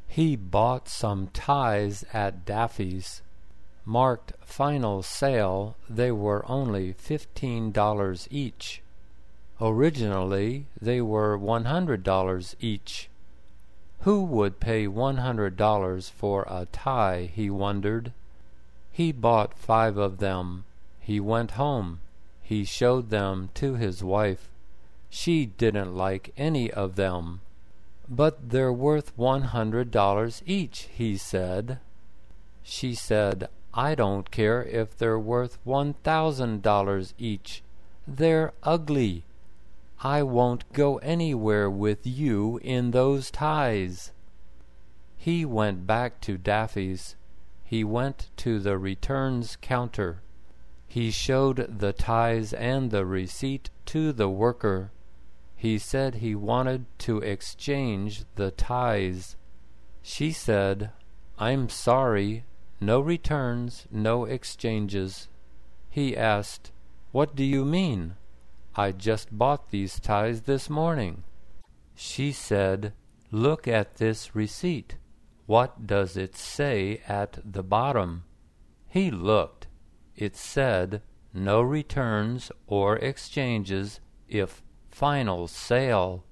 He bought some ties at Daffy's. Marked final sale, they were only $15 each. Originally, they were $100 each. Who would pay $100 for a tie, he wondered. He bought 5 of them. He went home. He showed them to his wife. She didn't like any of them. "But they're worth $100 each," he said. She said, "I don't care if they're worth $1,000 each. They're ugly. I won't go anywhere with you in those ties." He went back to Daffy's. He went to the returns counter. He showed the ties and the receipt to the worker. He said he wanted to exchange the ties. She said, "I'm sorry, no returns, no exchanges." He asked, "What do you mean? I just bought these ties this morning." She said, "Look at this receipt. What does it say at the bottom?" He looked. It said, "No returns or exchanges if final sale."